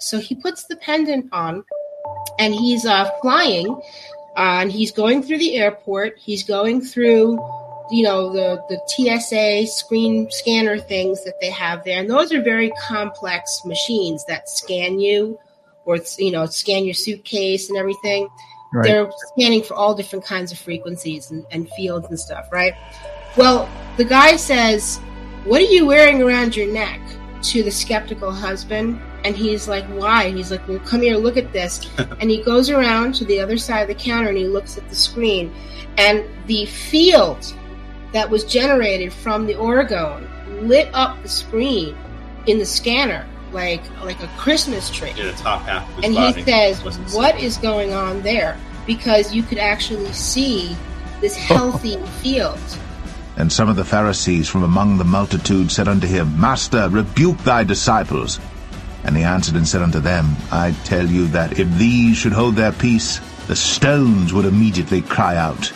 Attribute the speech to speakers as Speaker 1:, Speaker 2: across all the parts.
Speaker 1: So he puts the pendant on, and he's flying, and he's going through the airport. He's going through, the TSA screen scanner things that they have there. And those are very complex machines that scan you, or, scan your suitcase and everything. Right. They're scanning for all different kinds of frequencies and fields and stuff, right? Well, the guy says, "What are you wearing around your neck?" to the skeptical husband. And he's like, "Why?" He's like, "Well, come here, look at this." And he goes around to the other side of the counter and he looks at the screen. And the field that was generated from the orgone lit up the screen in the scanner like a Christmas tree.
Speaker 2: In the top half of his
Speaker 1: and
Speaker 2: body.
Speaker 1: He says, "What is going on there?" Because you could actually see this healthy field.
Speaker 3: And some of the Pharisees from among the multitude said unto him, Master, rebuke thy disciples. And he answered and said unto them, I tell you that if these should hold their peace, the stones would immediately cry out.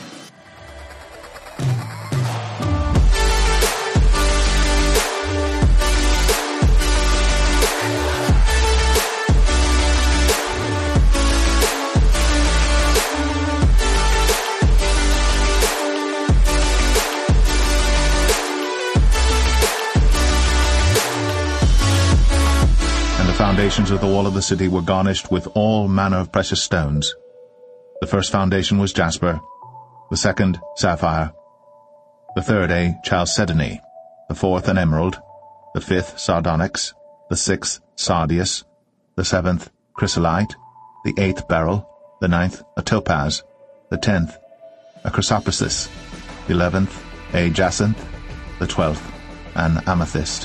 Speaker 3: The foundations of the wall of the city were garnished with all manner of precious stones. The first foundation was jasper, the second sapphire, the third a chalcedony, the fourth an emerald, the fifth sardonyx, the sixth sardius, the seventh chrysolite, the eighth beryl, the ninth a topaz, the 10th a chrysoprasus, the 11th a jacinth, the 12th an amethyst.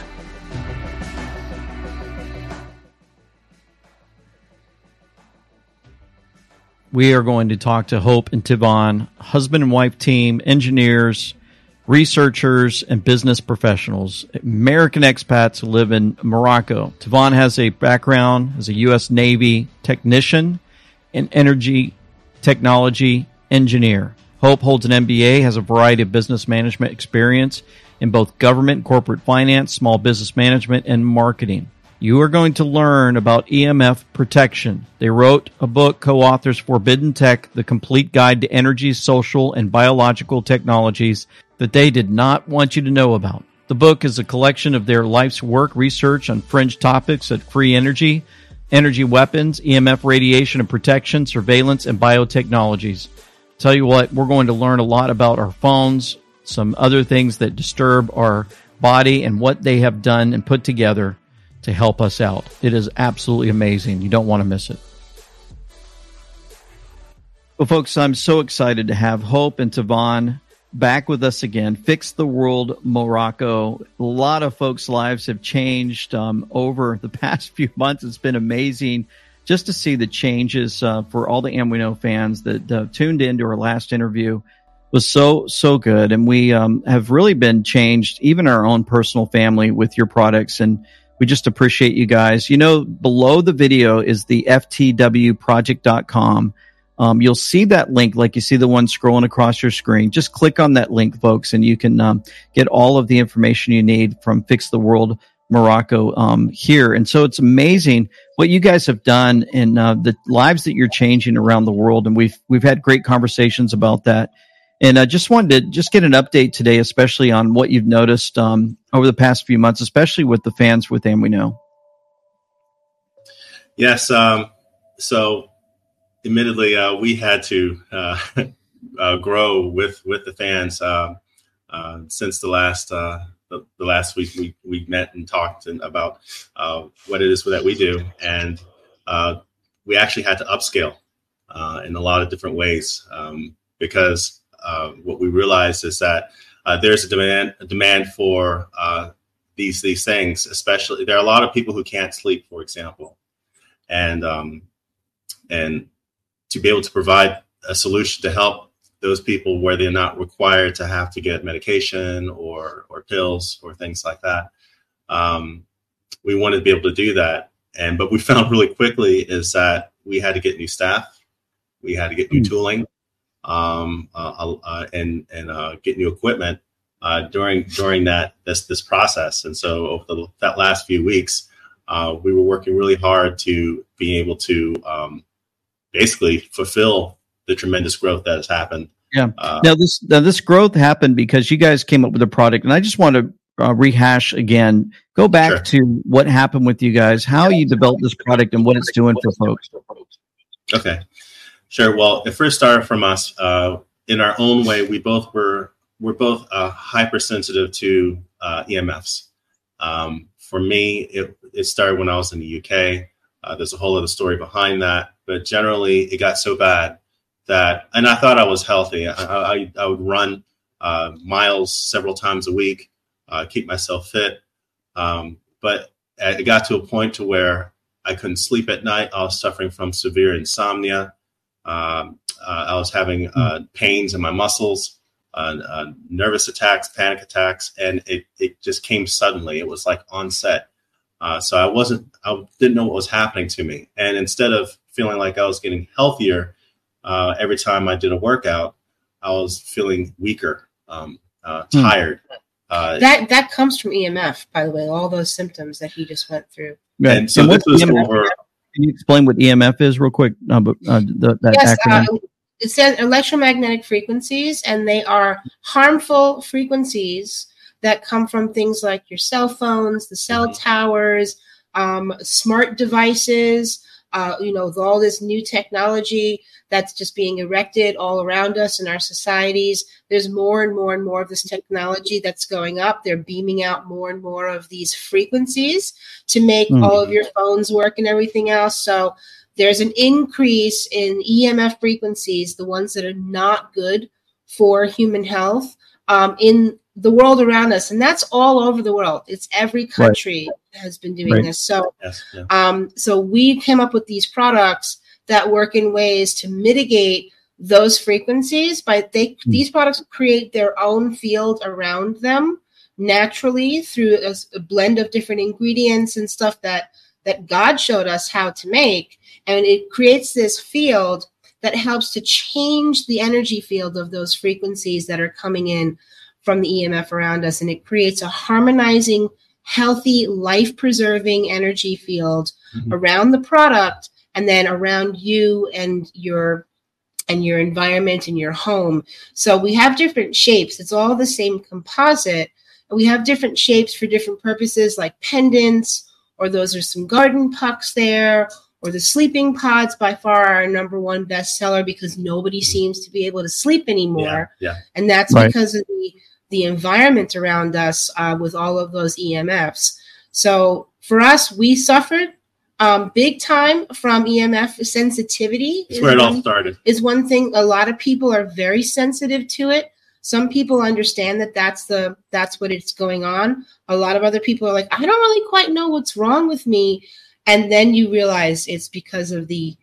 Speaker 4: We are going to talk to Hope and Tivon, husband and wife team, engineers, researchers, and business professionals, American expats who live in Morocco. Tivon has a background as a U.S. Navy technician and energy technology engineer. Hope holds an MBA, has a variety of business management experience in both government and corporate finance, small business management, and marketing. You are going to learn about EMF protection. They wrote a book, co-authors Forbidden Tech, The Complete Guide to Energy, Social, and Biological Technologies that they did not want you to know about. The book is a collection of their life's work, research on fringe topics at free energy, energy weapons, EMF radiation and protection, surveillance, and biotechnologies. Tell you what, we're going to learn a lot about our phones, some other things that disturb our body, and what they have done and put together to help us out. It is absolutely amazing. You don't want to miss it. Well, folks, I'm so excited to have Hope and Tivon back with us again. Fix the World Morocco. A lot of folks' lives have changed over the past few months. It's been amazing just to see the changes for all the Amwino fans that tuned into our last interview. Was so good. And we have really been changed, even our own personal family, with your products. And we just appreciate you guys. Below the video is the ftwproject.com. You'll see that link, like you see the one scrolling across your screen. Just click on that link, folks, and you can get all of the information you need from Fix the World Morocco here. And so it's amazing what you guys have done and the lives that you're changing around the world. And we've had great conversations about that. And I just wanted to get an update today, especially on what you've noticed over the past few months, especially with the fans with Amwino.
Speaker 2: Yes. So admittedly, we had to grow with the fans since the last week we met and talked about what it is that we do. And we actually had to upscale in a lot of different ways because what we realized is that there's a demand for these things. Especially, there are a lot of people who can't sleep, for example, and to be able to provide a solution to help those people where they're not required to have to get medication or pills or things like that. We wanted to be able to do that, but we found really quickly is that we had to get new staff, we had to get new tooling. And get new equipment during this process. And so over that last few weeks, we were working really hard to be able to basically fulfill the tremendous growth that has happened.
Speaker 4: Yeah. Now this growth happened because you guys came up with a product, and I just want to rehash again. Go back to what happened with you guys, how you developed this product, and what it's doing for folks.
Speaker 2: Okay, sure. Well, it first started from us in our own way. We're both hypersensitive to EMFs. For me, it started when I was in the UK. There's a whole other story behind that, but generally, it got so bad that, and I thought I was healthy. I would run miles several times a week, keep myself fit. But it got to a point to where I couldn't sleep at night. I was suffering from severe insomnia. I was having pains in my muscles, nervous attacks, panic attacks, and it just came suddenly. It was like onset. So I didn't know what was happening to me. And instead of feeling like I was getting healthier, every time I did a workout, I was feeling weaker, tired.
Speaker 1: That comes from EMF, by the way, all those symptoms that he just went through.
Speaker 4: Right.
Speaker 2: And so this was over.
Speaker 4: Can you explain what EMF is real quick? That acronym?
Speaker 1: It says electromagnetic frequencies, and they are harmful frequencies that come from things like your cell phones, the cell towers, smart devices, with all this new technology that's just being erected all around us in our societies. There's more and more and more of this technology that's going up. They're beaming out more and more of these frequencies to make all of your phones work and everything else. So there's an increase in EMF frequencies, the ones that are not good for human health, in the world around us. And that's all over the world. It's every country has been doing this. So, so we came up with these products that work in ways to mitigate those frequencies. These products create their own field around them naturally through a blend of different ingredients and stuff that God showed us how to make. And it creates this field that helps to change the energy field of those frequencies that are coming in from the EMF around us. And it creates a harmonizing, healthy, life-preserving energy field around the product, and then around you and your environment and your home. So we have different shapes. It's all the same composite. And we have different shapes for different purposes, like pendants, or those are some garden pucks there, or the sleeping pods, by far our number one bestseller, because nobody seems to be able to sleep anymore. And that's because of the environment around us with all of those EMFs. So for us, we suffered big time from EMF sensitivity.
Speaker 2: That's where it all started.
Speaker 1: Is one thing. A lot of people are very sensitive to it. Some people understand that that's what it's going on. A lot of other people are like, I don't really quite know what's wrong with me. And then you realize it's because of they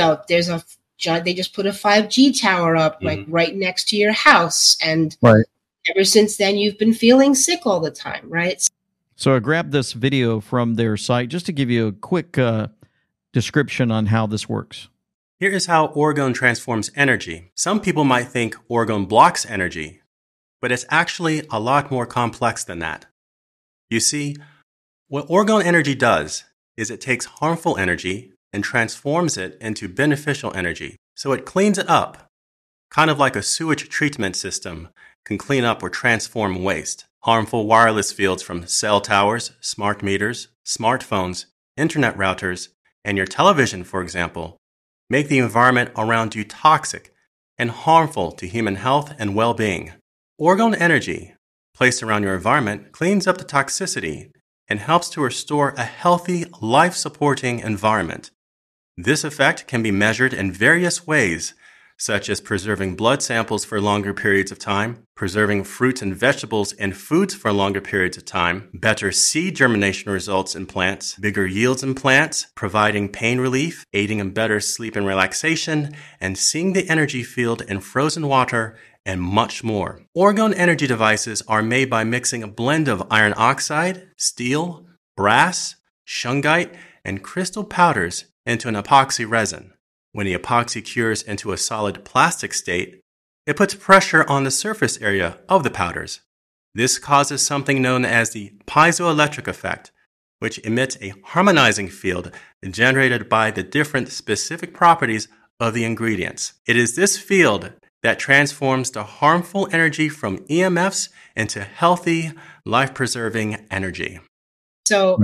Speaker 1: just put a 5G tower up like right next to your house. And ever since then, you've been feeling sick all the time, right?
Speaker 4: So I grabbed this video from their site just to give you a quick description on how this works.
Speaker 5: Here is how orgone transforms energy. Some people might think orgone blocks energy, but it's actually a lot more complex than that. You see, what orgone energy does is it takes harmful energy and transforms it into beneficial energy. So it cleans it up, kind of like a sewage treatment system can clean up or transform waste. Harmful wireless fields from cell towers, smart meters, smartphones, internet routers, and your television, for example, make the environment around you toxic and harmful to human health and well-being. Orgone energy, placed around your environment, cleans up the toxicity and helps to restore a healthy, life-supporting environment. This effect can be measured in various ways, such as preserving blood samples for longer periods of time, preserving fruits and vegetables and foods for longer periods of time, better seed germination results in plants, bigger yields in plants, providing pain relief, aiding in better sleep and relaxation, and seeing the energy field in frozen water, and much more. Orgone energy devices are made by mixing a blend of iron oxide, steel, brass, shungite, and crystal powders into an epoxy resin. When the epoxy cures into a solid plastic state, it puts pressure on the surface area of the powders. This causes something known as the piezoelectric effect, which emits a harmonizing field generated by the different specific properties of the ingredients. It is this field that transforms the harmful energy from EMFs into healthy, life-preserving energy.
Speaker 1: So,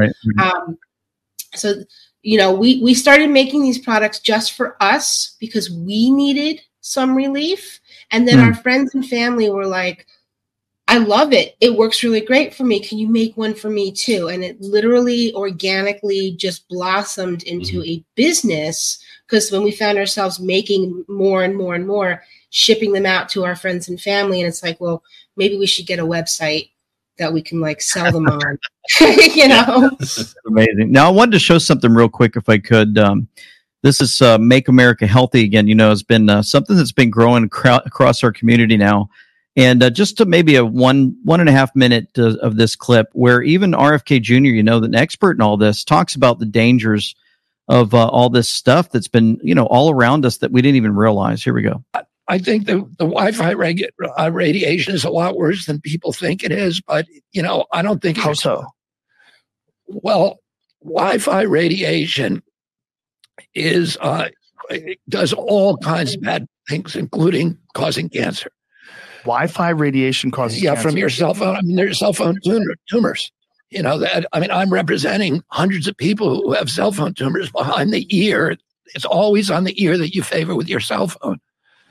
Speaker 1: we started making these products just for us because we needed some relief. And then our friends and family were like, I love it. It works really great for me. Can you make one for me too? And it literally organically just blossomed into a business, because when we found ourselves making more and more and more, shipping them out to our friends and family, and it's like, well, maybe we should get a website that we can like sell them on.
Speaker 4: Amazing. Now I wanted to show something real quick if I could. This is Make America Healthy Again. It's been something that's been growing across our community now. And just to maybe a 1.5 minute of this clip where even RFK Jr., an expert in all this, talks about the dangers of all this stuff that's been, all around us that we didn't even realize. Here we go.
Speaker 6: I think the Wi-Fi radiation is a lot worse than people think it is, but, I don't think.
Speaker 7: How so?
Speaker 6: Well, Wi-Fi radiation does all kinds of bad things, including causing cancer.
Speaker 7: Wi-Fi radiation causes cancer?
Speaker 6: From your cell phone. There's cell phone tumors. I'm representing hundreds of people who have cell phone tumors behind the ear. It's always on the ear that you favor with your cell phone.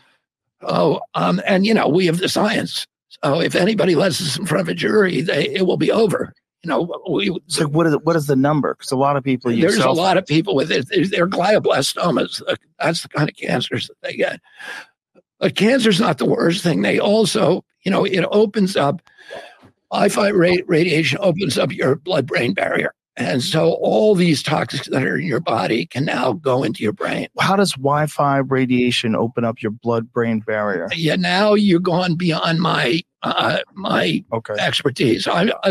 Speaker 6: We have the science. So if anybody lets us in front of a jury, it will be over.
Speaker 7: So what is the number? Because a lot of people use
Speaker 6: there's a lot of people with it. They're glioblastomas. That's the kind of cancers that they get. But cancer's not the worst thing. They also, it opens up, Wi-Fi radiation opens up your blood-brain barrier. And so all these toxins that are in your body can now go into your brain.
Speaker 7: How does Wi-Fi radiation open up your blood-brain barrier?
Speaker 6: Yeah, now you're gone beyond my expertise.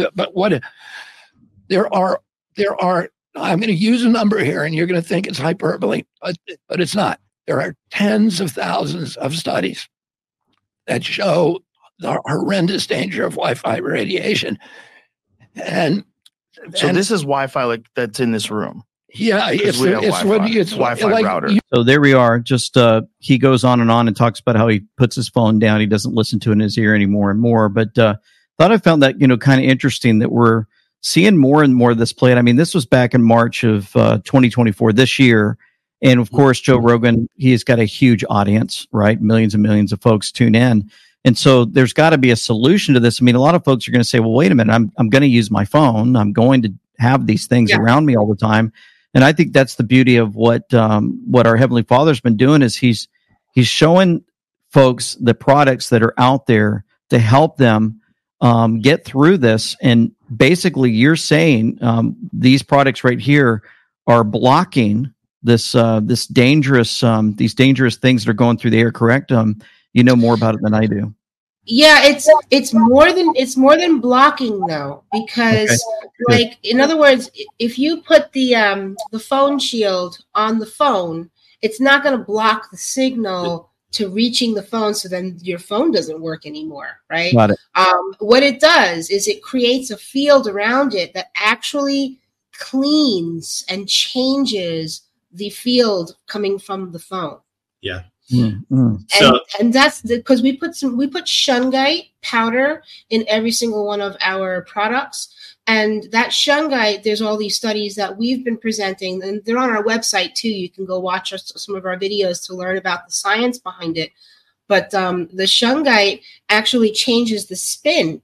Speaker 6: There are. I'm going to use a number here, and you're going to think it's hyperbole, but it's not. There are tens of thousands of studies that show the horrendous danger of Wi-Fi radiation, and
Speaker 7: this is Wi-Fi that's in this room.
Speaker 6: Yeah, it's Wi-Fi
Speaker 7: router.
Speaker 4: So there we are. Just he goes on and talks about how he puts his phone down. He doesn't listen to it in his ear anymore and more. But thought I found that kind of interesting that we're seeing more and more of this played. This was back in March of 2024 this year. And of course, Joe Rogan, he's got a huge audience, right? Millions and millions of folks tune in. And so there's got to be a solution to this. A lot of folks are going to say, well, wait a minute, I'm going to use my phone. I'm going to have these things around me all the time. And I think that's the beauty of what our Heavenly Father's been doing is he's showing folks the products that are out there to help them get through this. And basically you're saying these products right here are blocking these dangerous things that are going through the air, correct? You know more about it than I do.
Speaker 1: Yeah, it's more than blocking though, because in other words, if you put the phone shield on the phone, it's not going to block the signal to reaching the phone, so then your phone doesn't work anymore, right?
Speaker 4: Got it.
Speaker 1: What it does is it creates a field around it that actually cleans and changes the field coming from the phone.
Speaker 2: Yeah.
Speaker 1: Mm-hmm. And that's because we put shungite powder in every single one of our products, and that shungite, there's all these studies that we've been presenting, and they're on our website too. You can go watch some of our videos to learn about the science behind it. But the shungite actually changes the spin.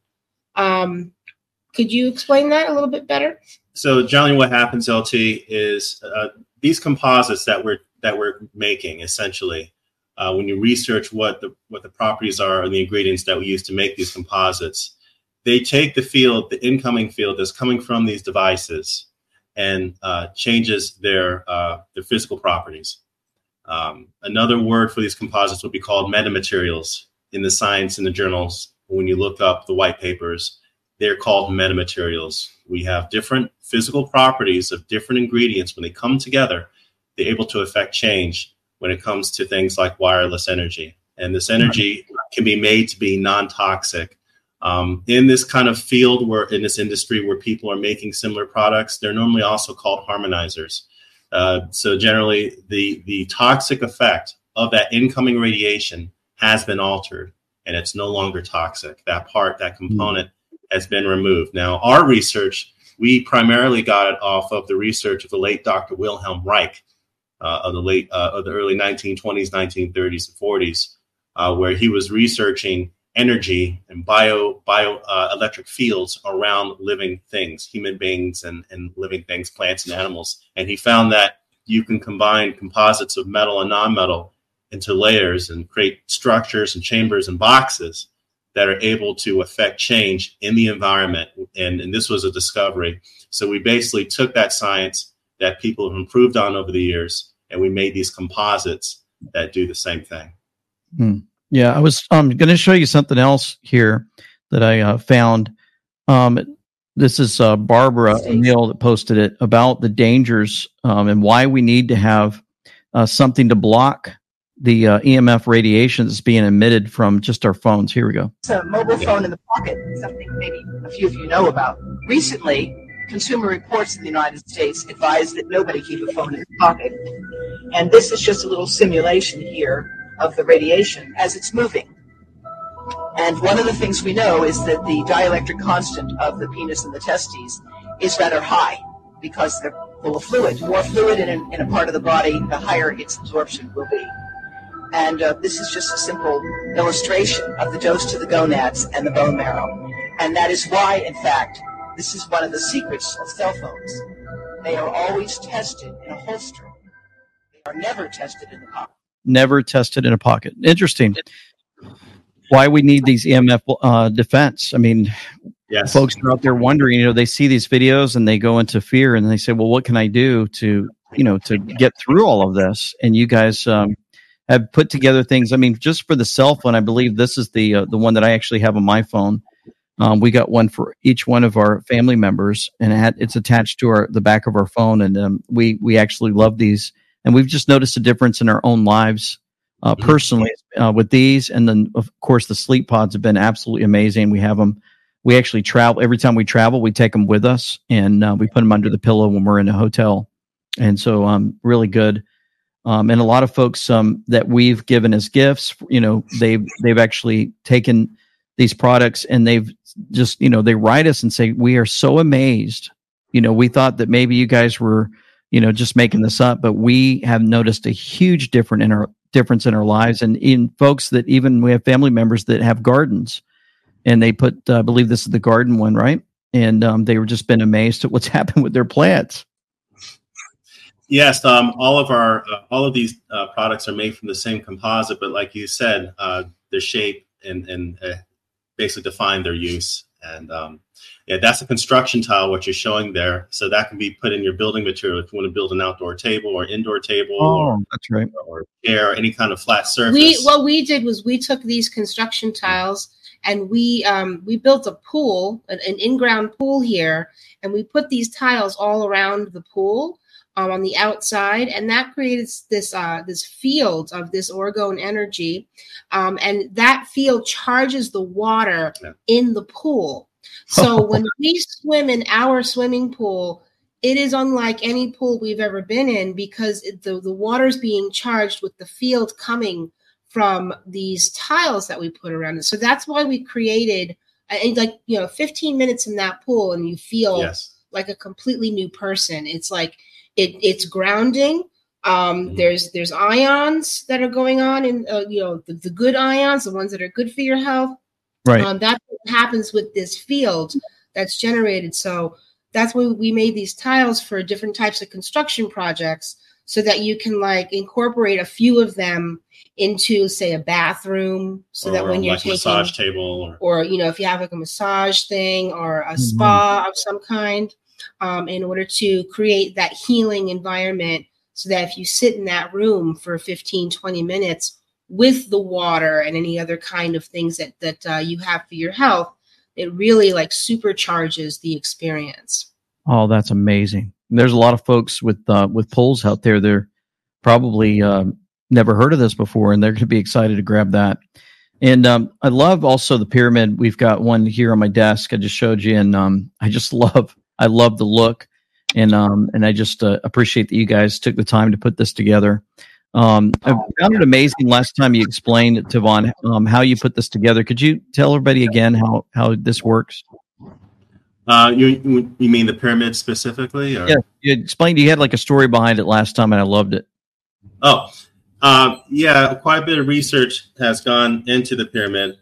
Speaker 1: Could you explain that a little bit better?
Speaker 2: So, generally, what happens, LT, is these composites that we're making essentially. When you research what the properties are and the ingredients that we use to make these composites, they take the incoming field that's coming from these devices and changes their physical properties. Another word for these composites would be called metamaterials in the science in the journals. When you look up the white papers, they're called metamaterials. We have different physical properties of different ingredients. When they come together, they're able to affect change when it comes to things like wireless energy. And this energy can be made to be non-toxic In this kind of field, in this industry where people are making similar products, they're normally also called harmonizers. So generally, the toxic effect of that incoming radiation has been altered, and it's no longer toxic. That component has been removed. Now, our research, we primarily got it off of the research of the late Dr. Wilhelm Reich of the early 1920s, 1930s, and 40s, where he was researching energy and bioelectric fields around living things, human beings and living things, plants and animals. And he found that you can combine composites of metal and non-metal into layers and create structures and chambers and boxes that are able to affect change in the environment. And this was a discovery. So we basically took that science that people have improved on over the years, and we made these composites that do the same thing.
Speaker 4: Yeah, I was going to show you something else here that I found. This is Barbara O'Neill that posted it about the dangers and why we need to have something to block the EMF radiation that's being emitted from just our phones. Here we go.
Speaker 8: It's a mobile phone in the pocket, something maybe a few of you know about. Recently, Consumer Reports in the United States advised that nobody keep a phone in the pocket. And this is just a little simulation here of the radiation as it's moving. And one of the things we know is that the dielectric constant of the penis and the testes is rather high because they're full of fluid. More fluid in a part of the body, the higher its absorption will be. And this is just a simple illustration of the dose to the gonads and the bone marrow. And that is why, in fact, this is one of the secrets of cell phones. They are always tested in a holster. They are never tested in the pocket.
Speaker 4: Never tested in a pocket. Interesting. Why we need these EMF defense. I mean,
Speaker 2: yes.
Speaker 4: Folks are out there wondering, they see these videos and they go into fear and they say, well, what can I do to get through all of this? And you guys have put together things. I mean, just for the cell phone, I believe this is the one that I actually have on my phone. We got one for each one of our family members, and it's attached to the back of our phone. And we actually love these. And we've just noticed a difference in our own lives personally with these. And then, of course, the sleep pods have been absolutely amazing. We have them. We actually travel. Every time we travel, we take them with us, and we put them under the pillow when we're in a hotel. And so really good. And a lot of folks that we've given as gifts, they've actually taken these products and they've just, they write us and say, we are so amazed. We thought that maybe you guys were just making this up, but we have noticed a huge difference in our lives, and in folks that even we have family members that have gardens, and they put, I believe this is the garden one, right? And they were just been amazed at what's happened with their plants.
Speaker 2: Yes, all of these products are made from the same composite, but like you said, their shape and basically define their use. And that's a construction tile, what you're showing there. So that can be put in your building material if you want to build an outdoor table or indoor table.
Speaker 4: Oh, that's right.
Speaker 2: Or chair, or any kind of flat surface.
Speaker 1: What we did was we took these construction tiles and we built a pool, an in-ground pool here, and we put these tiles all around the pool on the outside, and that creates this field of this orgone energy, and that field charges the water in the pool. So when we swim in our swimming pool, it is unlike any pool we've ever been in because the water's being charged with the field coming from these tiles that we put around it. So that's why we created 15 minutes in that pool and you feel like a completely new person. It's like it's grounding. There's ions that are going on in the good ions, the ones that are good for your health.
Speaker 4: Right.
Speaker 1: That's what happens with this field that's generated. So that's why we made these tiles for different types of construction projects, so that you can incorporate a few of them into, say, a bathroom, so that when you're taking
Speaker 2: a massage table,
Speaker 1: or if you have a massage thing or a spa of some kind, in order to create that healing environment, so that if you sit in that room for 15, 20 minutes with the water and any other kind of things that you have for your health, it really supercharges the experience.
Speaker 4: Oh, that's amazing. There's a lot of folks with pools out there. They're probably never heard of this before, and they're going to be excited to grab that. And I love also the pyramid. We've got one here on my desk. I just showed you, and I love the look, and I just appreciate that you guys took the time to put this together. I found it amazing last time you explained it, Tavon, how you put this together. Could you tell everybody again how this works?
Speaker 2: You mean the pyramid specifically? Or?
Speaker 4: Yeah, you explained. You had like a story behind it last time, and I loved it.
Speaker 2: Oh, yeah, quite a bit of research has gone into the pyramid.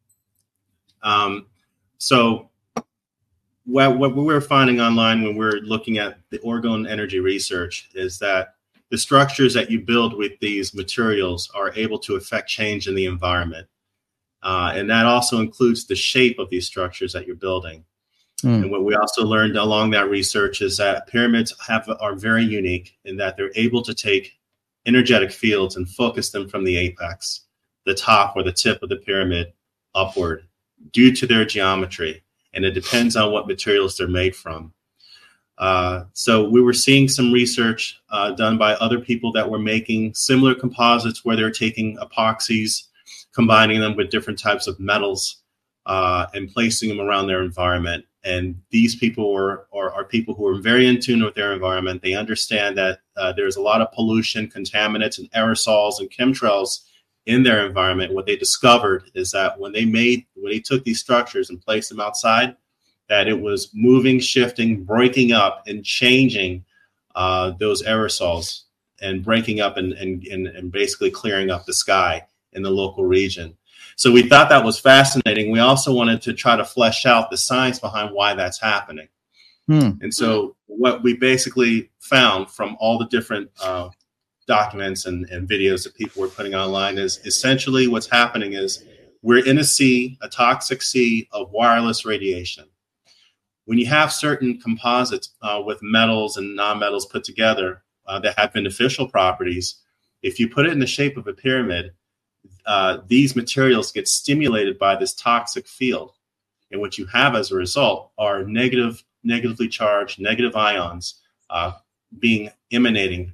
Speaker 2: So what we were finding online when we're looking at the Oregon Energy research is that the structures that you build with these materials are able to affect change in the environment. And that also includes the shape of these structures that you're building. And what we also learned along that research is that pyramids are very unique in that they're able to take energetic fields and focus them from the apex, the top or the tip of the pyramid, upward due to their geometry. And it depends on what materials they're made from. So we were seeing some research done by other people that were making similar composites where they're taking epoxies, combining them with different types of metals, and placing them around their environment. And these people are people who are very in tune with their environment. They understand that there's a lot of pollution, contaminants, and aerosols and chemtrails in their environment. What they discovered is that when they took these structures and placed them outside, that it was moving, shifting, breaking up, and changing those aerosols and breaking up and basically clearing up the sky in the local region. So we thought that was fascinating. We also wanted to try to flesh out the science behind why that's happening. And so what we basically found from all the different documents and videos that people were putting online is essentially what's happening is we're in a toxic sea of wireless radiation. When you have certain composites with metals and non-metals put together that have beneficial properties, if you put it in the shape of a pyramid, these materials get stimulated by this toxic field. And what you have as a result are negatively charged, negative ions being emitted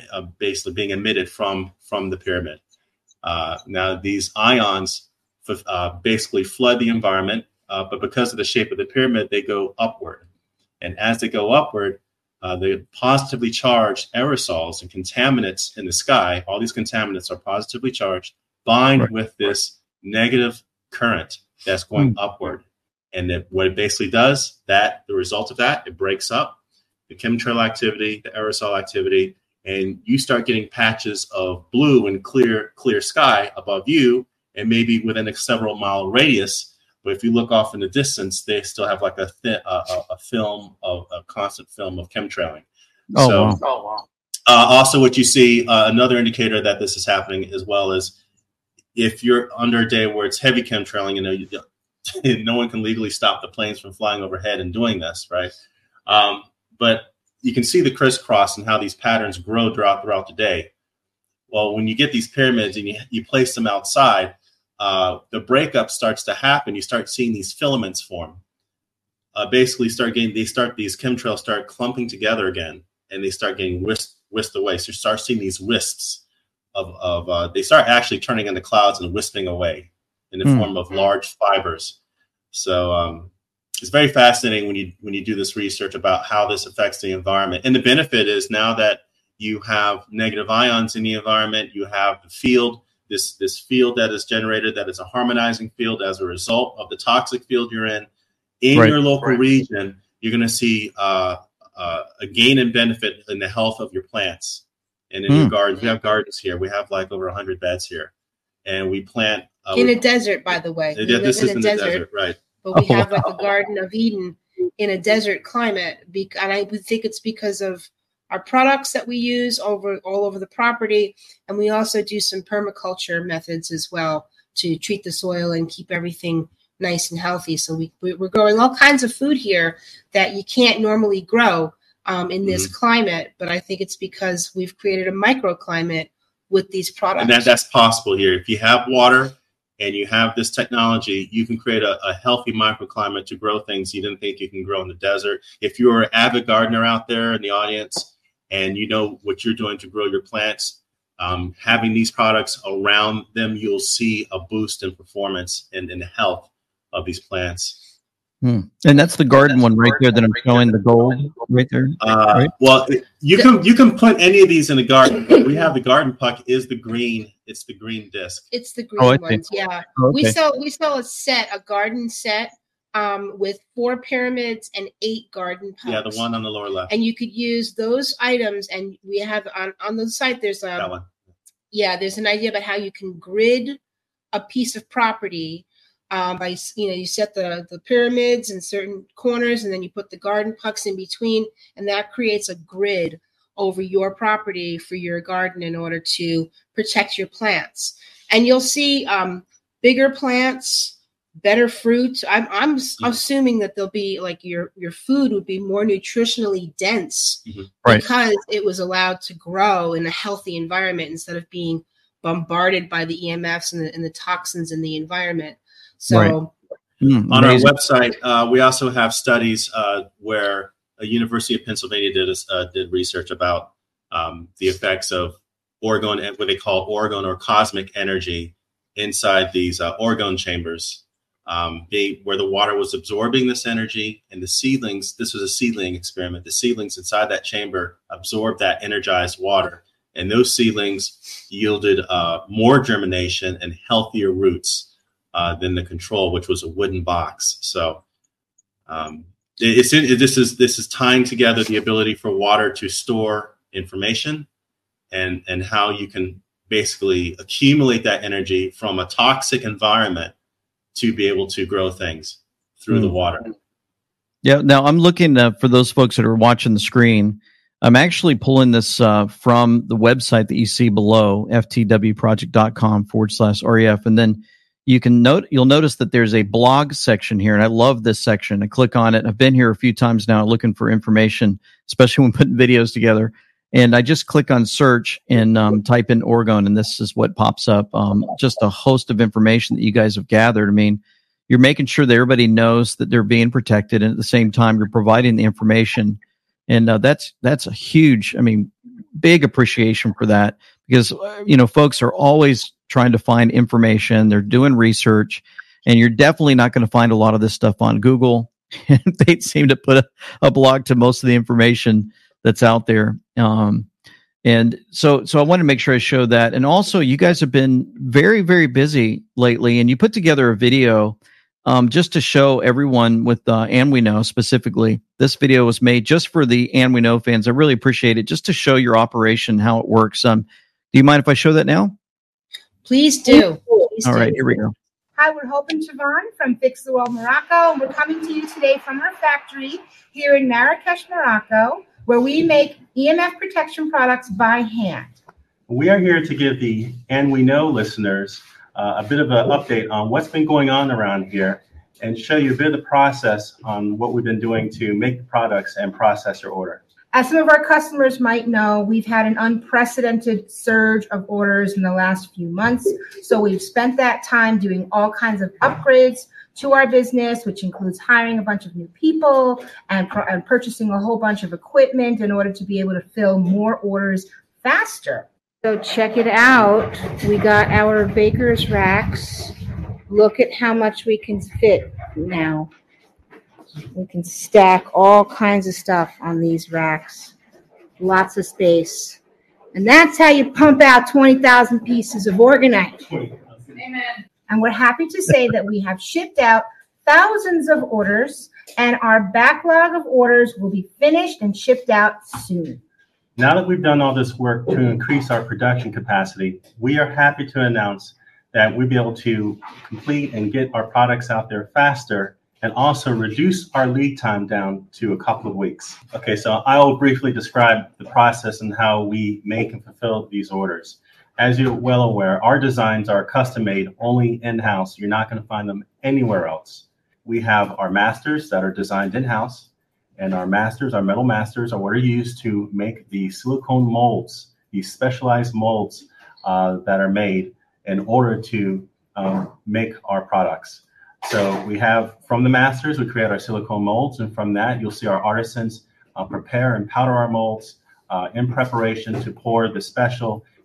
Speaker 2: from the pyramid. Now, these ions basically flood the environment, but because of the shape of the pyramid, they go upward. And as they go upward, the positively charged aerosols and contaminants in the sky, all these contaminants are positively charged, bind with this negative current that's going upward. And what it basically does, the result of that, it breaks up the chemtrail activity, the aerosol activity, and you start getting patches of blue and clear sky above you, and maybe within a several mile radius. But if you look off in the distance, they still have like a constant film of chemtrailing. Wow. Also, what you see, another indicator that this is happening as well is if you're under a day where it's heavy chemtrailing, no one can legally stop the planes from flying overhead and doing this, right? But you can see the crisscross and how these patterns grow throughout the day. Well, when you get these pyramids and you place them outside, the breakup starts to happen. You start seeing these filaments form. These chemtrails start clumping together again, and they start getting whisked away. So you start seeing these wisps they start actually turning into clouds and wisping away in the form of large fibers. So it's very fascinating when you do this research about how this affects the environment. And the benefit is now that you have negative ions in the environment, you have the field, this field that is generated that is a harmonizing field as a result of the toxic field you're in your local region. You're going to see a gain in benefit in the health of your plants. And in your gardens, we have gardens here. We have like over 100 beds here. And we plant...
Speaker 1: in a desert, by the way.
Speaker 2: This is in the desert, right.
Speaker 1: But we have like a Garden of Eden in a desert climate. And I would think it's because of our products that we use all over the property. And we also do some permaculture methods as well to treat the soil and keep everything nice and healthy. So we're growing all kinds of food here that you can't normally grow in this climate, but I think it's because we've created a microclimate with these products.
Speaker 2: And that's possible here. If you have water and you have this technology, you can create a healthy microclimate to grow things you didn't think you can grow in the desert. If you're an avid gardener out there in the audience and you know what you're doing to grow your plants, having these products around them, you'll see a boost in performance and in the health of these plants.
Speaker 4: And that's the garden one right there that I'm showing, the gold right there. Right?
Speaker 2: Well, you can put any of these in a garden. But we have the garden puck is the green. It's the green disc.
Speaker 1: It's the green ones. Yeah.
Speaker 4: Oh, okay.
Speaker 1: We sell a garden set with 4 pyramids and 8 garden pucks.
Speaker 2: Yeah, the one on the lower left.
Speaker 1: And you could use those items, and we have on the site there's
Speaker 2: that one.
Speaker 1: Yeah, there's an idea about how you can grid a piece of property. By you set the pyramids in certain corners, and then you put the garden pucks in between, and that creates a grid over your property for your garden in order to protect your plants. And you'll see bigger plants, better fruit. I'm assuming that they'll be like your food would be more nutritionally dense because it was allowed to grow in a healthy environment instead of being bombarded by the EMFs and the toxins in the environment. So
Speaker 2: on our website, we also have studies where a University of Pennsylvania did research about the effects of orgone, what they call orgone or cosmic energy inside these orgone chambers, where the water was absorbing this energy, and the seedlings, this was a seedling experiment, the seedlings inside that chamber absorbed that energized water, and those seedlings yielded more germination and healthier roots than the control, which was a wooden box. So this is tying together the ability for water to store information and how you can basically accumulate that energy from a toxic environment to be able to grow things through the water.
Speaker 4: Yeah. Now I'm looking for those folks that are watching the screen. I'm actually pulling this from the website that you see below, ftwproject.com/REF. And then you'll notice that there's a blog section here, and I love this section. I click on it. I've been here a few times now looking for information, especially when putting videos together. And I just click on search and type in orgone, and this is what pops up. Just a host of information that you guys have gathered. I mean, you're making sure that everybody knows that they're being protected, and at the same time, you're providing the information. And that's a huge, big appreciation for that, because, folks are always trying to find information. They're doing research, and you're definitely not going to find a lot of this stuff on Google. They seem to put a blog to most of the information that's out there. And so I want to make sure I show that. And also, you guys have been very, very busy lately, and you put together a video just to show everyone with And We Know specifically. This video was made just for the And We Know fans. I really appreciate it, just to show your operation, how it works. Do you mind if I show that now?
Speaker 1: Please do.
Speaker 4: All right, here we go.
Speaker 9: Hi, we're Hope and Siobhan from Fix the World Morocco, and we're coming to you today from our factory here in Marrakesh, Morocco, where we make EMF protection products by hand.
Speaker 2: We are here to give the And We Know listeners a bit of an update on what's been going on around here and show you a bit of the process on what we've been doing to make the products and process your order.
Speaker 9: As some of our customers might know, we've had an unprecedented surge of orders in the last few months. So we've spent that time doing all kinds of upgrades to our business, which includes hiring a bunch of new people and purchasing a whole bunch of equipment in order to be able to fill more orders faster. So check it out. We got our baker's racks. Look at how much we can fit now. We can stack all kinds of stuff on these racks. Lots of space. And that's how you pump out 20,000 pieces of orgonite. Amen. And we're happy to say that we have shipped out thousands of orders, and our backlog of orders will be finished and shipped out soon.
Speaker 2: Now that we've done all this work to increase our production capacity, we are happy to announce that we'll be able to complete and get our products out there faster, and also reduce our lead time down to a couple of weeks. Okay, so I'll briefly describe the process and how we make and fulfill these orders. As you're well aware, our designs are custom made only in-house. You're not going to find them anywhere else. We have our masters that are designed in-house, and our masters, our metal masters, are what are used to make the silicone molds, these specialized molds that are made in order to make our products. So we have, from the masters, we create our silicone molds, and from that, you'll see our artisans prepare and powder our molds in preparation to pour the special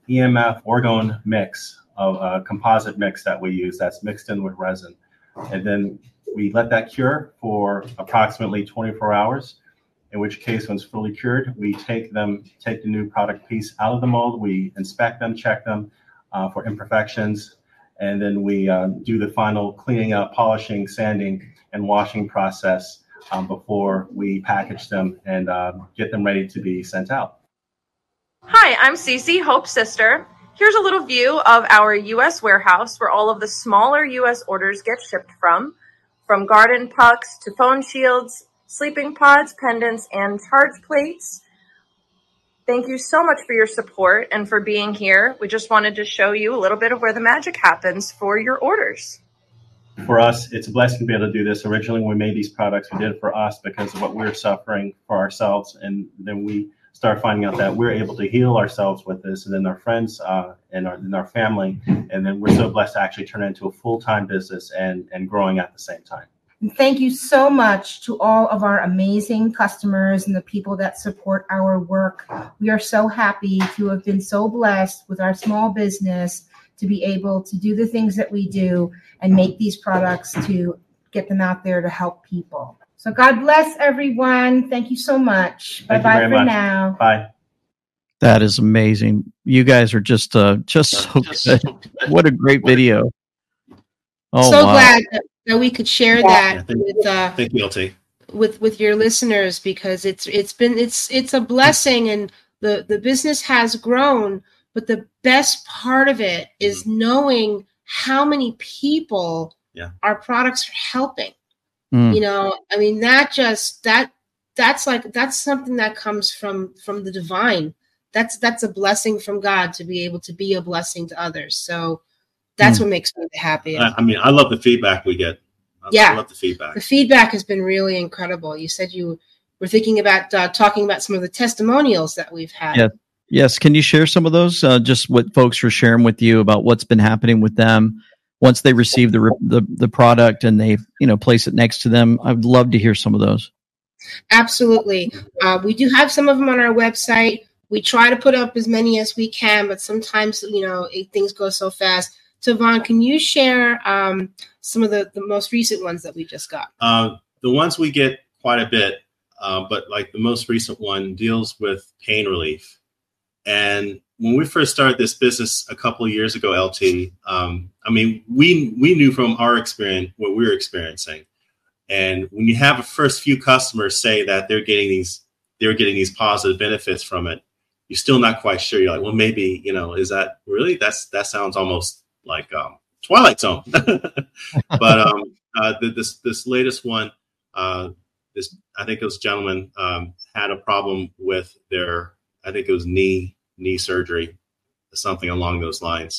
Speaker 2: EMF orgone mix of a composite mix that we use that's mixed in with resin. And then we let that cure for approximately 24 hours, in which case when it's fully cured, we take the new product piece out of the mold, we inspect them, check them for imperfections, and then we do the final cleaning up, polishing, sanding, and washing process before we package them and get them ready to be sent out.
Speaker 10: Hi, I'm Cece, Hope's sister. Here's a little view of our U.S. warehouse where all of the smaller U.S. orders get shipped from garden pucks to phone shields, sleeping pods, pendants, and charge plates. Thank you so much for your support and for being here. We just wanted to show you a little bit of where the magic happens for your orders.
Speaker 2: For us, it's a blessing to be able to do this. Originally, when we made these products, we did it for us because of what we were suffering for ourselves. And then we started finding out that we're able to heal ourselves with this, and then our friends and our family. And then we're so blessed to actually turn it into a full-time business and growing at the same time.
Speaker 9: And thank you so much to all of our amazing customers and the people that support our work. We are so happy to have been so blessed with our small business to be able to do the things that we do and make these products to get them out there to help people. So God bless everyone. Thank you so much. Bye-bye for now.
Speaker 2: Bye.
Speaker 4: That is amazing. You guys are just so good. What a great video. Oh,
Speaker 1: so
Speaker 4: wow.
Speaker 1: glad that we could share that
Speaker 2: Thank you, LT.
Speaker 1: with your listeners, because it's a blessing, and the business has grown. But the best part of it is knowing how many people our products are helping. You know, I mean, that's something that comes from the divine. That's a blessing from God to be able to be a blessing to others. So that's what makes me happy.
Speaker 2: I mean, I love the feedback we get. I love the feedback.
Speaker 1: The feedback has been really incredible. You said you were thinking about talking about some of the testimonials that we've had.
Speaker 4: Yeah. Yes. Can you share some of those? Just what folks are sharing with you about what's been happening with them once they receive the product and they place it next to them. I'd love to hear some of those.
Speaker 1: Absolutely. We do have some of them on our website. We try to put up as many as we can, but sometimes things go so fast. So Vaughn, can you share some of the most recent ones that we just got?
Speaker 2: The ones we get quite a bit, but like the most recent one deals with pain relief. And when we first started this business a couple of years ago, LT, I mean, we knew from our experience what we were experiencing. And when you have the first few customers say that they're getting these positive benefits from it, you're still not quite sure. You're like, well, maybe, is that really? That sounds almost like Twilight Zone. But this latest one, I think this gentleman had a problem with I think it was knee surgery, something along those lines.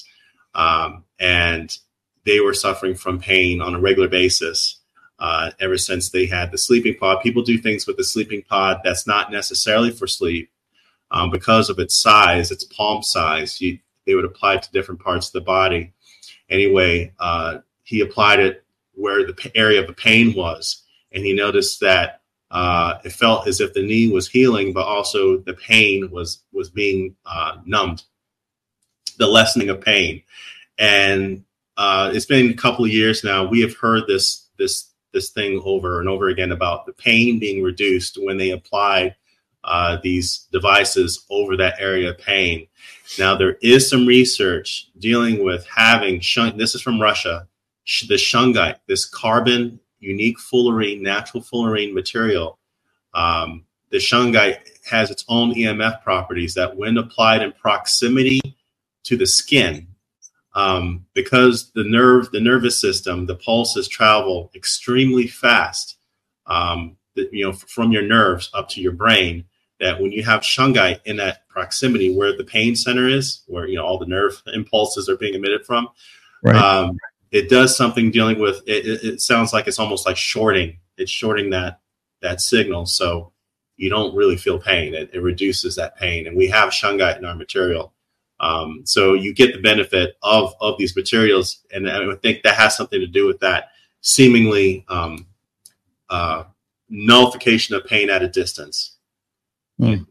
Speaker 2: And they were suffering from pain on a regular basis ever since they had the sleeping pod. People do things with the sleeping pod that's not necessarily for sleep because of its size, its palm size. They would apply it to different parts of the body. Anyway, he applied it where the area of the pain was, and he noticed that it felt as if the knee was healing, but also the pain was being numbed, the lessening of pain. And it's been a couple of years now. We have heard this thing over and over again about the pain being reduced when they applied these devices over that area of pain. Now, there is some research dealing with having this is from Russia, the shungite, this carbon unique fullerene, natural fullerene material. The shungite has its own EMF properties that when applied in proximity to the skin, because the nervous system, the pulses travel extremely fast, from your nerves up to your brain, that when you have shungite in that proximity where the pain center is, where all the nerve impulses are being emitted from, right. It does something dealing with it. It sounds like it's almost like shorting. It's shorting that signal, so you don't really feel pain. It reduces that pain, and we have shungite in our material, so you get the benefit of these materials, and I think that has something to do with that seemingly nullification of pain at a distance.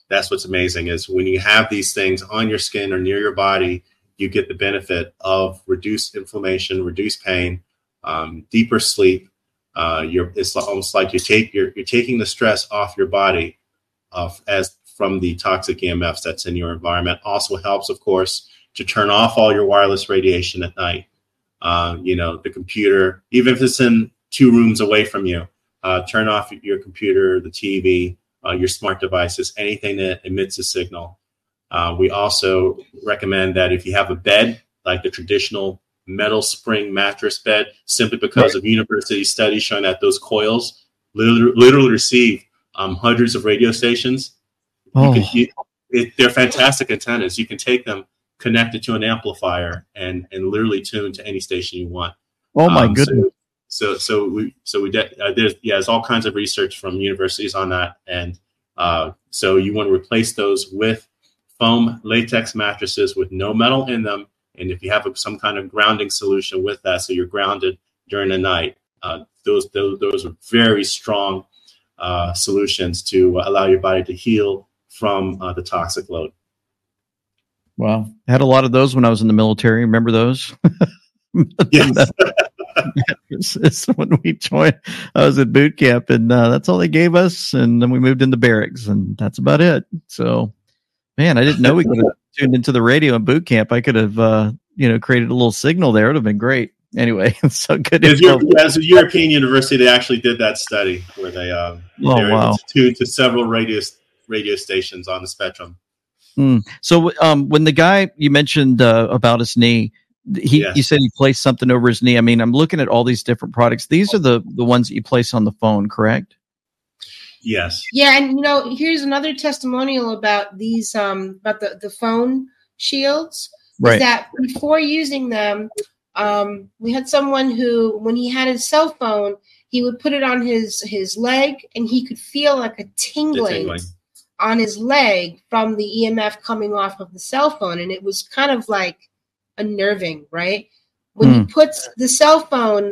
Speaker 2: that's what's amazing is when you have these things on your skin or near your body, you get the benefit of reduced inflammation, reduced pain, deeper sleep. It's almost like you're taking the stress off your body as from the toxic EMFs that's in your environment. Also helps, of course, to turn off all your wireless radiation at night. The computer, even if it's in 2 rooms away from you, turn off your computer, the TV, your smart devices, anything that emits a signal. We also recommend that if you have a bed, like the traditional metal spring mattress bed, simply because of university studies showing that those coils literally receive hundreds of radio stations. They're fantastic antennas. You can take them, connect it to an amplifier, and literally tune to any station you want.
Speaker 4: Oh my goodness!
Speaker 2: There's all kinds of research from universities on that, and so you want to replace those with foam latex mattresses with no metal in them. And if you have some kind of grounding solution with that, so you're grounded during the night, those are very strong solutions to allow your body to heal from the toxic load.
Speaker 4: Wow. I had a lot of those when I was in the military. Remember those?
Speaker 2: Yes.
Speaker 4: When we joined, I was at boot camp, and that's all they gave us. And then we moved into barracks, and that's about it. So, man, I didn't know we could have tuned into the radio in boot camp. I could have, created a little signal there. It would have been great. Anyway, it's so good.
Speaker 2: As a European university, they actually did that study where they were able to tune to several radio stations on the spectrum.
Speaker 4: So when the guy you mentioned about his knee, you said he placed something over his knee. I mean, I'm looking at all these different products. These are the ones that you place on the phone, correct?
Speaker 2: Yes.
Speaker 1: Yeah, and here's another testimonial about these about the phone shields.
Speaker 4: Right.
Speaker 1: Is that before using them, we had someone who, when he had his cell phone, he would put it on his leg, and he could feel like a tingling on his leg from the EMF coming off of the cell phone, and it was kind of like unnerving, right? When he puts the cell phone,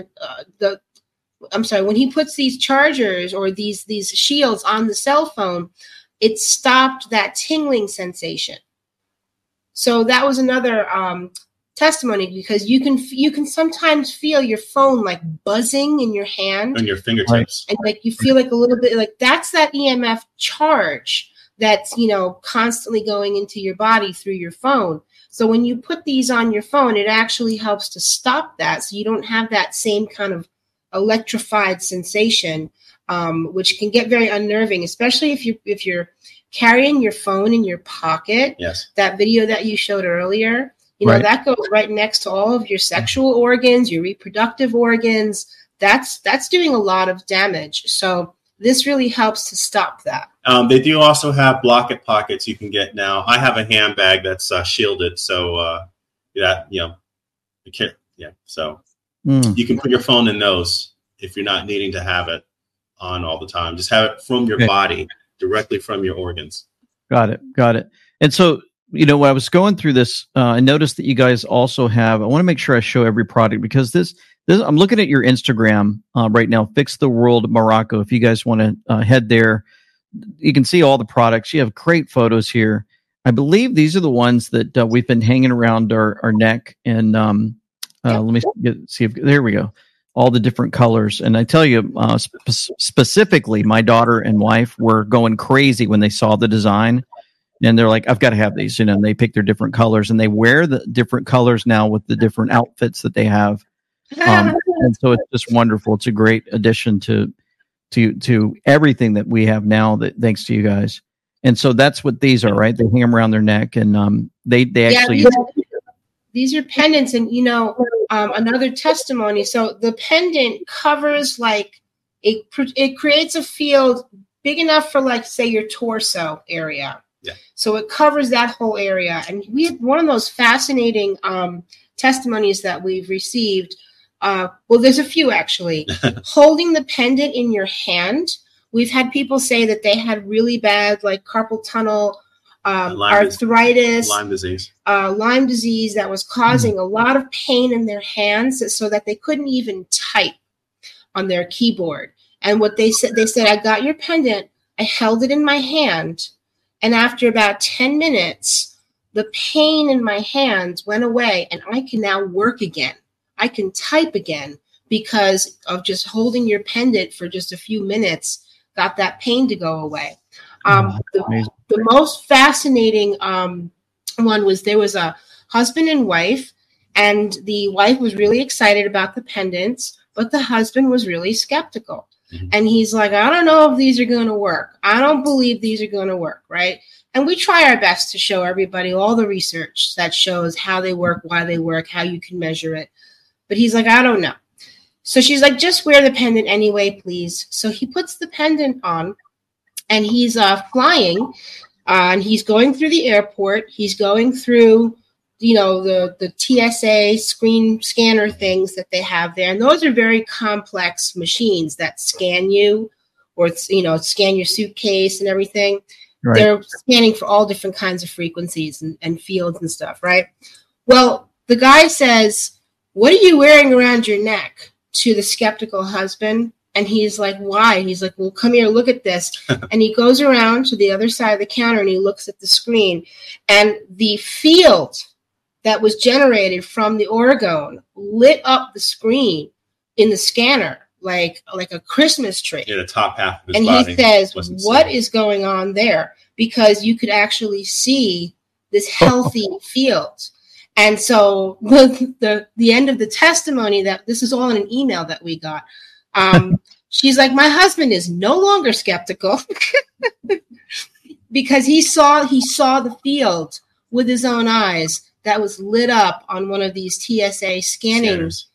Speaker 1: when he puts these chargers or these shields on the cell phone, it stopped that tingling sensation. So that was another testimony, because you can sometimes feel your phone like buzzing in your hand,
Speaker 2: on your fingertips,
Speaker 1: and like you feel like a little bit like that's that EMF charge that's constantly going into your body through your phone. So when you put these on your phone, it actually helps to stop that, so you don't have that same kind of electrified sensation, which can get very unnerving, especially if you're carrying your phone in your pocket.
Speaker 2: Yes.
Speaker 1: That video that you showed earlier, that goes right next to all of your sexual organs, your reproductive organs. That's doing a lot of damage. So this really helps to stop that.
Speaker 2: They do also have block-it pockets you can get now. I have a handbag that's shielded, so so you can put your phone in those if you're not needing to have it on all the time. Just have it from your body, directly from your organs. Got
Speaker 4: it. And so, when I was going through this, I noticed that you guys also have, I want to make sure I show every product, because this I'm looking at your Instagram right now, Fix the World Morocco. If you guys want to head there, you can see all the products. You have great photos here. I believe these are the ones that we've been hanging around our neck. And let me see if there we go. All the different colors. And I tell you, specifically, my daughter and wife were going crazy when they saw the design. And they're like, I've got to have these, and they pick their different colors, and they wear the different colors now with the different outfits that they have. And so it's just wonderful. It's a great addition to everything that we have now, that thanks to you guys. And so that's what these are, right? They hang them around their neck, and they actually.
Speaker 1: These are pendants, and another testimony. So the pendant covers it creates a field big enough for say your torso area.
Speaker 2: Yeah.
Speaker 1: So it covers that whole area. And we had one of those fascinating testimonies that we've received. There's a few actually. Holding the pendant in your hand. We've had people say that they had really bad carpal tunnel, arthritis,
Speaker 2: Lyme disease
Speaker 1: that was causing a lot of pain in their hands, so that they couldn't even type on their keyboard. And what they said, I got your pendant, I held it in my hand, And after about 10 minutes, the pain in my hands went away and I can now work again. I can type again because of just holding your pendant for just a few minutes, got that pain to go away. The most fascinating one was there was a husband and wife, and the wife was really excited about the pendants, but the husband was really skeptical. Mm-hmm. And he's like, I don't know if these are going to work. I don't believe these are going to work, right? And we try our best to show everybody all the research that shows how they work, why they work, how you can measure it. But he's like, I don't know. So she's like, just wear the pendant anyway, please. So he puts the pendant on, and he's flying, and he's going through the airport. He's going through, the TSA screen scanner things that they have there. And those are very complex machines that scan you or, scan your suitcase and everything. Right. They're scanning for all different kinds of frequencies and fields and stuff, right? Well, the guy says, what are you wearing around your neck? To the skeptical husband. And he's like, why? He's like, well, come here, look at this. And he goes around to the other side of the counter and he looks at the screen. And the field that was generated from the orgone lit up the screen in the scanner like a Christmas tree.
Speaker 2: Yeah, the top half of his
Speaker 1: and
Speaker 2: body.
Speaker 1: He says, what is going on there? Because you could actually see this healthy field. And so the end of the testimony, that this is all in an email that we got. She's like, my husband is no longer skeptical because he saw the field with his own eyes that was lit up on one of these TSA scanners,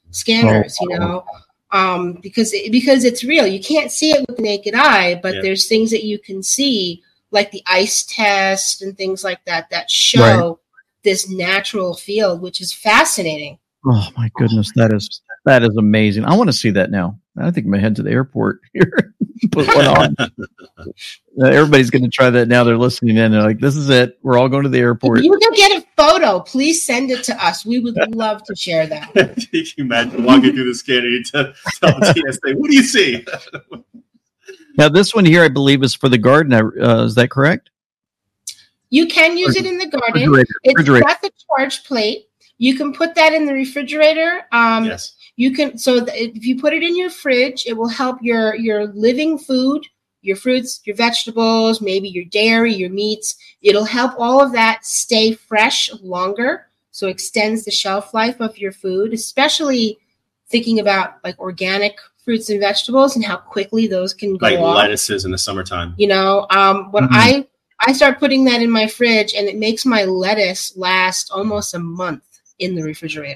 Speaker 1: because it's real. You can't see it with the naked eye, but there's things that you can see, like the ice test and things like that show this natural field, which is fascinating.
Speaker 4: Oh my goodness, that is amazing. I want to see that now. I think I'm gonna head to the airport here. Put one on. Everybody's going to try that now. They're listening in. They're like, "This is it. We're all going to the airport."
Speaker 1: If you can get a photo, please send it to us. We would love to share that.
Speaker 2: Can you imagine walking through the scanner to tell the TSA, "What do you see?"
Speaker 4: Now, this one here, I believe, is for the garden. Is that correct?
Speaker 1: You can use it in the garden. It's got the charge plate. You can put that in the refrigerator.
Speaker 2: Yes.
Speaker 1: You can. So if you put it in your fridge, it will help your living food, your fruits, your vegetables, maybe your dairy, your meats. It'll help all of that stay fresh longer. So extends the shelf life of your food, especially thinking about like organic fruits and vegetables and how quickly those can go
Speaker 2: like
Speaker 1: off.
Speaker 2: Lettuces in the summertime.
Speaker 1: When I start putting that in my fridge, and it makes my lettuce last almost a month in the refrigerator.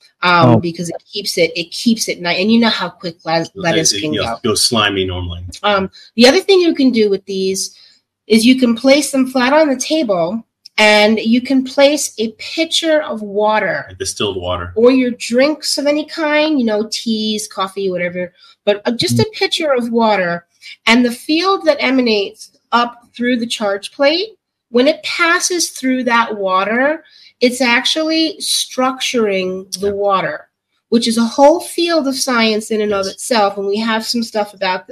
Speaker 1: Because it keeps it nice, and you know how quick lettuce can
Speaker 2: go slimy normally.
Speaker 1: The other thing you can do with these is you can place them flat on the table, and you can place a pitcher of water,
Speaker 2: like distilled water,
Speaker 1: or your drinks of any kind, teas, coffee, whatever, but just a pitcher of water, and the field that emanates up through the charge plate, when it passes through that water, it's actually structuring the water, which is a whole field of science in and of itself. And we have some stuff about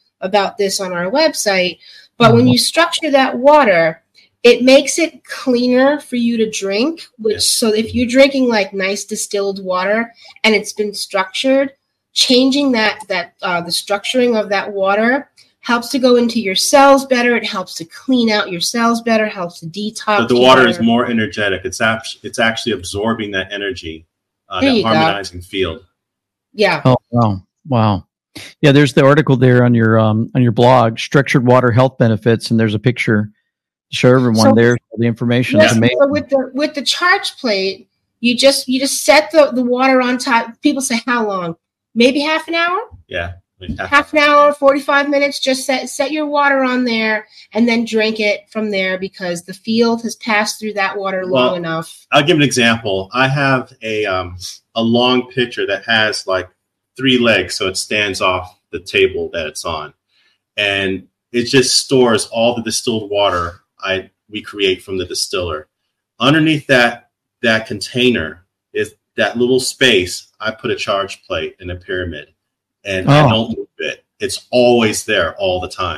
Speaker 1: this on our website. But when you structure that water, it makes it cleaner for you to drink. So if you're drinking like nice distilled water and it's been structured, changing the structuring of that water helps to go into your cells better. It helps to clean out your cells better. Helps to detox.
Speaker 2: But the water is more energetic. It's actually absorbing that energy, that harmonizing field.
Speaker 1: Yeah.
Speaker 4: Oh wow. Yeah, there's the article there on your blog, Structured Water Health Benefits, and there's a picture to show everyone the information.
Speaker 1: Yes, so with the charge plate, you just set the water on top. People say how long? Maybe half an hour?
Speaker 2: Yeah.
Speaker 1: Half an hour, 45 minutes, just set your water on there and then drink it from there because the field has passed through that water long enough.
Speaker 2: I'll give an example. I have a long pitcher that has like 3 legs, so it stands off the table that it's on. And it just stores all the distilled water we create from the distiller. Underneath that container is that little space. I put a charge plate in a pyramid. And I don't move it. It's always there all the time.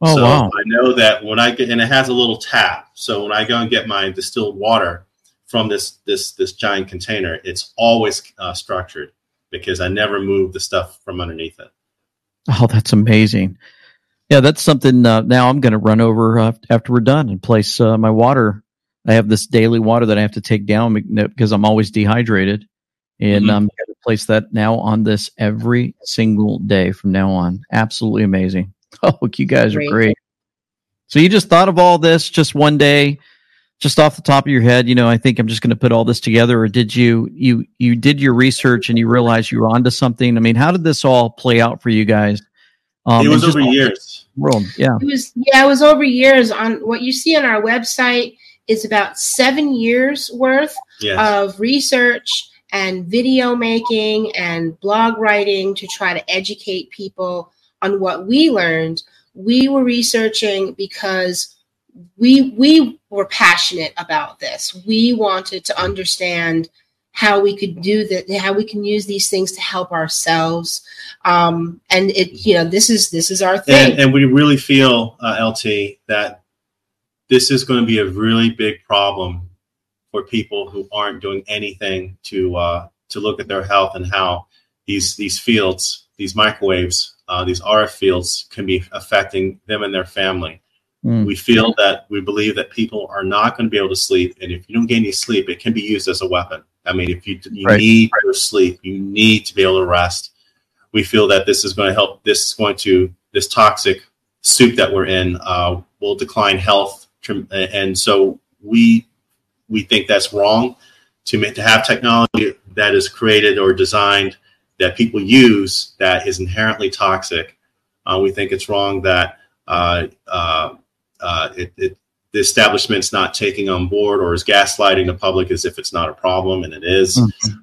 Speaker 4: Oh,
Speaker 2: so
Speaker 4: wow.
Speaker 2: I know that when I get, and it has a little tap. So when I go and get my distilled water from this giant container, it's always structured because I never move the stuff from underneath it.
Speaker 4: Oh, that's amazing. Yeah, that's something now I'm going to run over after we're done and place my water. I have this daily water that I have to take down because I'm always dehydrated. And I'm going to place that now on this every single day from now on. Absolutely amazing. Oh, you guys are great. So you just thought of all this just one day, just off the top of your head, I think I'm just going to put all this together. Or did you did your research and you realized you were onto something? I mean, how did this all play out for you guys?
Speaker 2: It was over years.
Speaker 4: World. Yeah.
Speaker 1: It was over years. On what you see on our website is about 7 years worth of research and video making and blog writing to try to educate people on what we learned. We were researching because we were passionate about this. We wanted to understand how we could do that, how we can use these things to help ourselves. And this is our thing.
Speaker 2: And we really feel, LT, that this is going to be a really big problem for people who aren't doing anything to look at their health and how these fields, these microwaves, these RF fields can be affecting them and their family. We believe that people are not going to be able to sleep. And if you don't get any sleep, it can be used as a weapon. I mean, if you need your sleep, you need to be able to rest. We feel that this is going to help. This toxic soup that we're in will decline health. And so we think that's wrong to have technology that is created or designed that people use that is inherently toxic. We think it's wrong that the establishment's not taking on board or is gaslighting the public as if it's not a problem, and it is.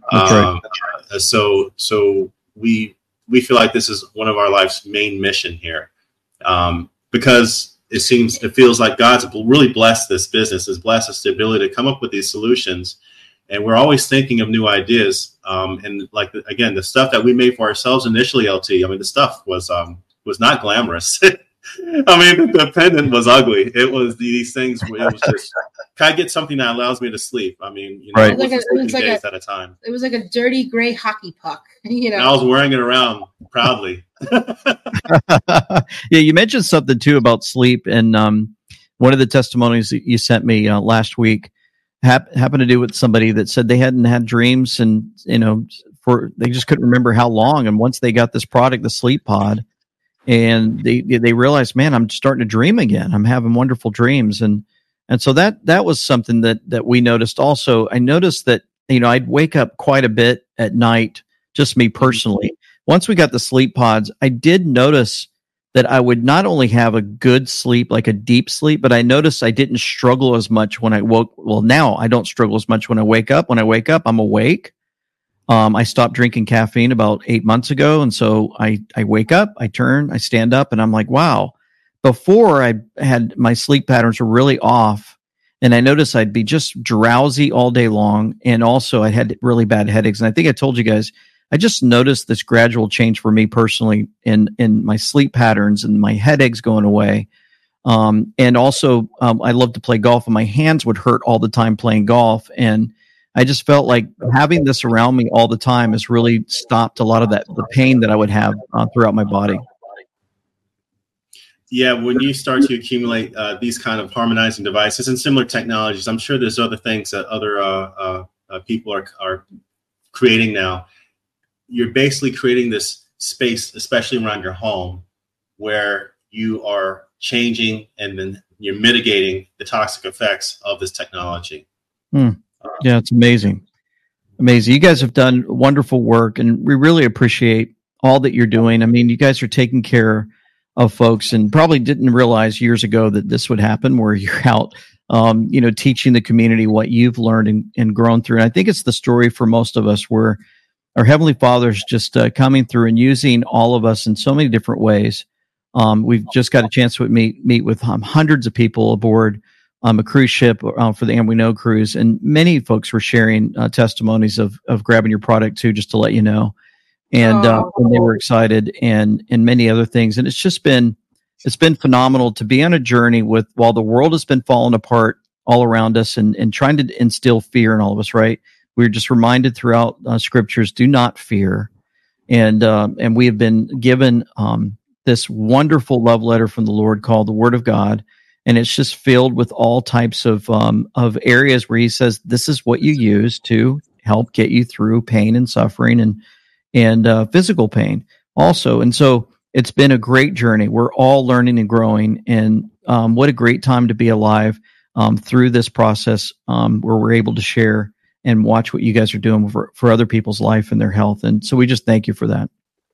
Speaker 2: So we feel like this is one of our life's main mission here, because it feels like God's really blessed this business, has blessed us the ability to come up with these solutions. And we're always thinking of new ideas. And like, again, the stuff that we made for ourselves initially, LT, I mean, the stuff was not glamorous. I mean, the pendant was ugly. It was these things where it was just, can I get something that allows me to sleep? I mean,
Speaker 1: it was like days at a time. It was like a dirty gray hockey puck, And
Speaker 2: I was wearing it around proudly.
Speaker 4: Yeah, you mentioned something too about sleep, and one of the testimonies that you sent me last week happened to do with somebody that said they hadn't had dreams, and they just couldn't remember how long. And once they got this product, the Sleep Pod, and they realized, man, I'm starting to dream again. I'm having wonderful dreams, and so that was something that we noticed. Also, I noticed that I'd wake up quite a bit at night, just me personally. Once we got the Sleep Pods, I did notice that I would not only have a good sleep, like a deep sleep, but I noticed I didn't struggle as much when I woke. Well, now I don't struggle as much when I wake up. When I wake up, I'm awake. I stopped drinking caffeine about 8 months ago. And so I wake up, I stand up, and I'm like, wow. Before I had my sleep patterns were really off, and I noticed I'd be just drowsy all day long. And also I had really bad headaches. And I think I told you guys, I just noticed this gradual change for me personally in my sleep patterns and my headaches going away. And also, I love to play golf, and my hands would hurt all the time playing golf. And I just felt like having this around me all the time has really stopped a lot of the pain that I would have throughout my body.
Speaker 2: Yeah, when you start to accumulate these kind of harmonizing devices and similar technologies, I'm sure there's other things that other people are creating now. You're basically creating this space, especially around your home, where you are changing and then you're mitigating the toxic effects of this technology.
Speaker 4: Yeah, it's amazing. Amazing. You guys have done wonderful work, and we really appreciate all that you're doing. I mean, you guys are taking care of folks, and probably didn't realize years ago that this would happen, where you're out, teaching the community what you've learned and grown through. And I think it's the story for most of us, where our Heavenly Father's just coming through and using all of us in so many different ways. We've just got a chance to meet with hundreds of people aboard a cruise ship for the And We Know cruise, and many folks were sharing testimonies of grabbing your product too, just to let you know. And they were excited, and many other things. And it's just been It's been phenomenal to be on a journey while the world has been falling apart all around us and trying to instill fear in all of us, right? We're just reminded throughout scriptures, do not fear. And we have been given this wonderful love letter from the Lord called the Word of God. And it's just filled with all types of areas where he says, this is what you use to help get you through pain and suffering and physical pain also. And so it's been a great journey. We're all learning and growing. And what a great time to be alive through this process where we're able to share and watch what you guys are doing for other people's life and their health. And so we just thank you for that.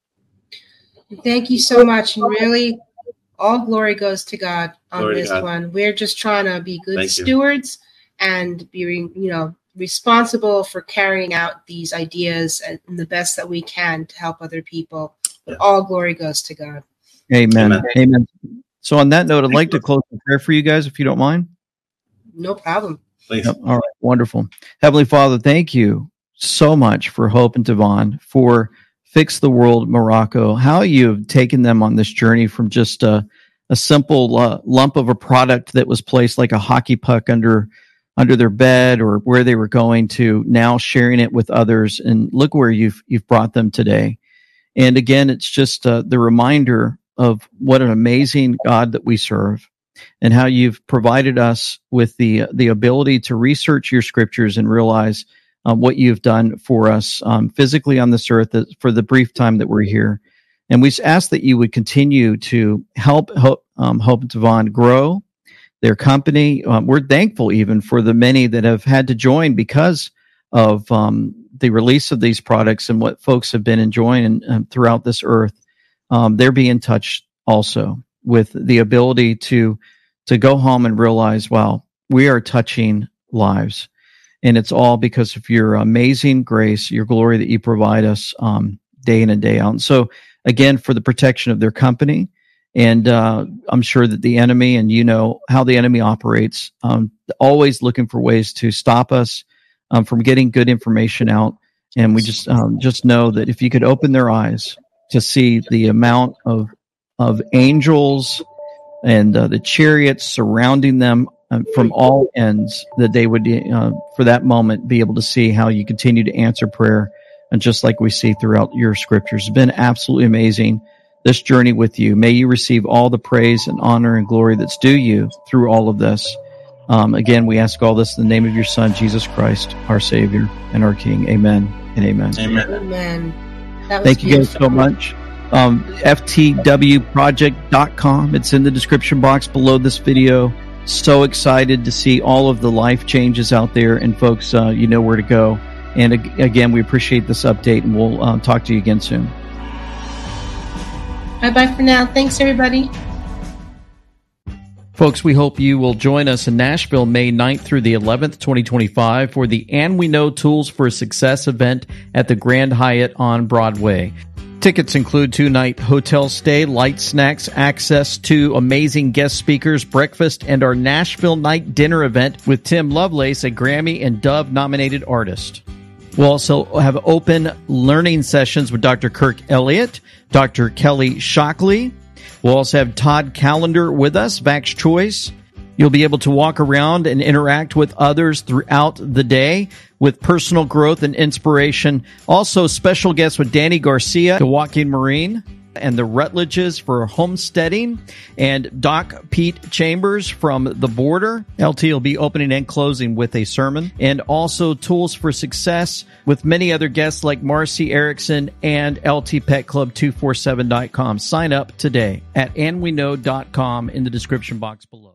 Speaker 1: Thank you so much. And really, all glory goes to God on this one. We're just trying to be good stewards and be, responsible for carrying out these ideas and the best that we can to help other people. But all glory goes to God.
Speaker 4: Amen. Amen. So on that note, I'd like to close the prayer for you guys, if you don't mind.
Speaker 1: No problem.
Speaker 2: Please.
Speaker 4: Yep. All right. Wonderful. Heavenly Father, thank you so much for Hope and Tavon, for Fix the World Morocco, how you have taken them on this journey from just a simple lump of a product that was placed like a hockey puck under their bed or where they were going to now sharing it with others. And look where you've brought them today. And again, it's just the reminder of what an amazing God that we serve, and how you've provided us with the ability to research your scriptures and realize what you've done for us physically on this earth for the brief time that we're here. And we ask that you would continue to help Hope and Tavon grow their company. We're thankful even for the many that have had to join because of the release of these products and what folks have been enjoying throughout this earth. They're being touched also with the ability to go home and realize, wow, we are touching lives. And it's all because of your amazing grace, your glory that you provide us day in and day out. And so, again, for the protection of their company, and I'm sure that the enemy, and you know how the enemy operates, always looking for ways to stop us from getting good information out. And we just know that if you could open their eyes to see the amount of angels and the chariots surrounding them from all ends, that they would, for that moment, be able to see how you continue to answer prayer, and just like we see throughout your scriptures. It's been absolutely amazing, this journey with you. May you receive all the praise and honor and glory that's due you through all of this. Again, we ask all this in the name of your Son, Jesus Christ, our Savior and our King. Amen and amen.
Speaker 2: Amen.
Speaker 1: Amen. That was
Speaker 4: Thank you guys so much. FTWproject.com. It's in the description box below this video. So excited to see all of the life changes out there, and folks, you know where to go. And again, we appreciate this update, and we'll talk to you again soon.
Speaker 1: Bye-bye for now. Thanks, everybody.
Speaker 4: Folks, we hope you will join us in Nashville May 9th through the 11th, 2025 for the And We Know Tools for Success event at the Grand Hyatt on Broadway. Tickets include 2-night hotel stay, light snacks, access to amazing guest speakers, breakfast, and our Nashville Night Dinner event with Tim Lovelace, a Grammy and Dove-nominated artist. We'll also have open learning sessions with Dr. Kirk Elliott, Dr. Kelly Shockley. We'll also have Todd Callender with us, Vax Choice. You'll be able to walk around and interact with others throughout the day with personal growth and inspiration. Also, special guests with Danny Garcia, the Walking Marine, and the Rutledges for homesteading, and Doc Pete Chambers from The Border. LT will be opening and closing with a sermon, and also Tools for Success with many other guests like Marcy Erickson and LTPetClub247.com. Sign up today at andweknow.com in the description box below.